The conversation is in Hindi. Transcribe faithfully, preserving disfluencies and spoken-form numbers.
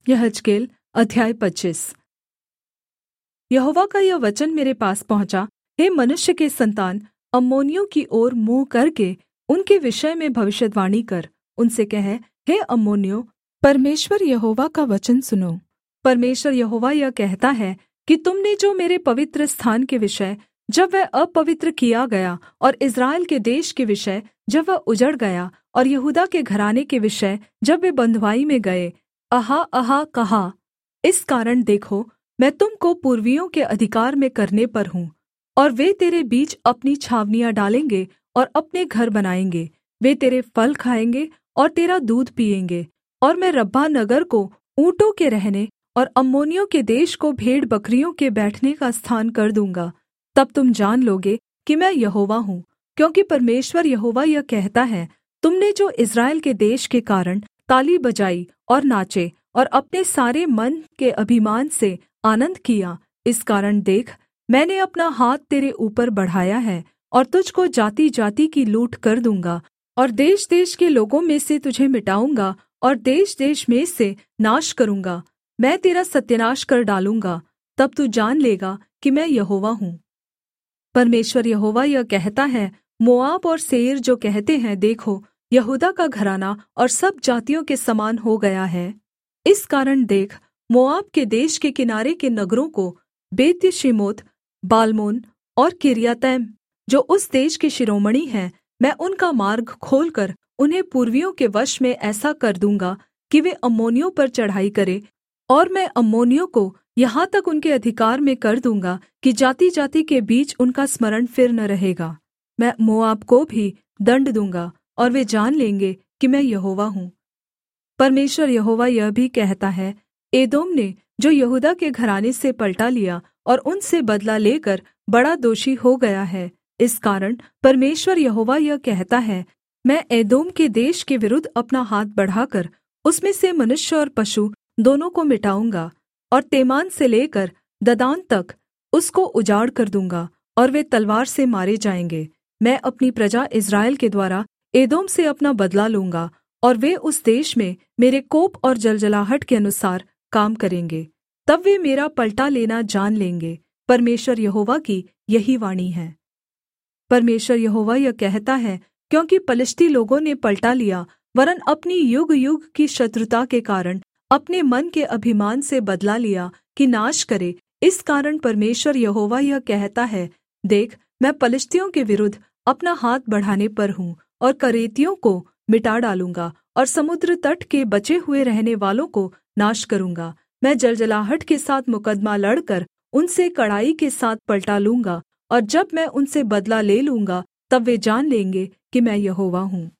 यहेजकेल अध्याय पच्चीस। यहोवा का यह वचन मेरे पास पहुँचा, हे मनुष्य के सन्तान, अम्मोनियों की ओर मुँह करके उनके विषय में भविष्यद्वाणी कर। उनसे कह, हे अम्मोनियों, परमेश्वर यहोवा का वचन सुनो। परमेश्वर यहोवा यह कहता है कि तुमने जो मेरे पवित्र स्थान के विषय, जब वह अपवित्र किया गया, और इस्राएल के देश के विषय, जब वह उजड़ गया, और यहूदा के घराने के विषय, जब वे बँधुआई में गए, आहा आहा कहा, इस कारण देखो, मैं तुम को पूर्वियों के अधिकार में करने पर हूँ, और वे तेरे बीच अपनी छावनियाँ डालेंगे और अपने घर बनाएँगे। वे तेरे फल खाएँगे और तेरा दूध पीएँगे। और मैं रब्बाह नगर को ऊँटों के रहने और अम्मोनियों के देश को भेड़-बकरियों के बैठने का स्थान कर दूँगा। तब तुम जान लोगे कि मैं यहोवा हूँ, क्योंकि परमेश्वर यहोवा यह कहता है, तुमने जो इस्राएल के देश के कारण ताली बजाई और नाचे और अपने सारे मन के अभिमान से आनन्द किया, इस कारण देख, मैंने अपना हाथ तेरे ऊपर बढ़ाया है और तुझको जाति-जाति की लूट कर दूँगा, और देश-देश के लोगों में से तुझे मिटाऊँगा और देश-देश में से नाश करूँगा। मैं तेरा सत्यानाश कर डालूँगा, तब तू जान लेगा कि मैं यहोवा हूँ। परमेश्वर यहोवा यह कहता है, मोआब और सेईर जो कहते हैं, देखो, यहूदा का घराना और सब जातियों के समान हो गया है, इस कारण देख, मोआब के देश के किनारे के नगरों को, बेत्यशीमोत, बालमोन और किर्यातैम, जो उस देश के शिरोमणि हैं, मैं उनका मार्ग खोलकर उन्हें पूर्वियों के वश में ऐसा कर दूँगा कि वे अम्मोनियों पर चढ़ाई करें, और मैं अम्मोनियों को यहाँ तक उनके अधिकार में कर दूँगा कि जाति-जाति के बीच उनका स्मरण फिर न रहेगा। मैं मोआब को भी दण्ड दूँगा, और वे जान लेंगे कि मैं यहोवा हूँ। परमेश्वर यहोवा यह भी कहता है, एदोम ने जो यहूदा के घराने से पलटा लिया और उनसे बदला लेकर बड़ा दोषी हो गया है, इस कारण परमेश्वर यहोवा यह कहता है, मैं एदोम के देश के विरुद्ध अपना हाथ बढ़ाकर उसमें से मनुष्य और पशु दोनों को मिटाऊँगा, और तेमान से लेकर ददान तक उसको उजाड़ कर दूँगा, और वे तलवार से मारे जाएँगे। मैं अपनी प्रजा इस्राएल के द्वारा एदोम से अपना बदला लूँगा, और वे उस देश में मेरे कोप और जलजलाहट के अनुसार काम करेंगे। तब वे मेरा पलटा लेना जान लेंगे। परमेश्वर यहोवा की यही वाणी है। परमेश्वर यहोवा यह कहता है, क्योंकि पलिश्ती लोगों ने पलटा लिया, वरन् अपनी युग-युग की शत्रुता के कारण अपने मन के अभिमान से बदला लिया कि नाश करे, इस कारण परमेश्वर यहोवा यह कहता है, देख, मैं पलिश्तियों के विरुद्ध अपना हाथ बढ़ाने पर हूँ, और करेतियों को मिटा डालूँगा, और समुद्र तट के बचे हुए रहने वालों को नाश करूँगा। मैं जलजलाहट के साथ मुकद्दमा लड़कर उनसे कड़ाई के साथ पलटा लूँगा, और जब मैं उनसे बदला ले लूँगा, तब वे जान लेंगे कि मैं यहोवा हूँ।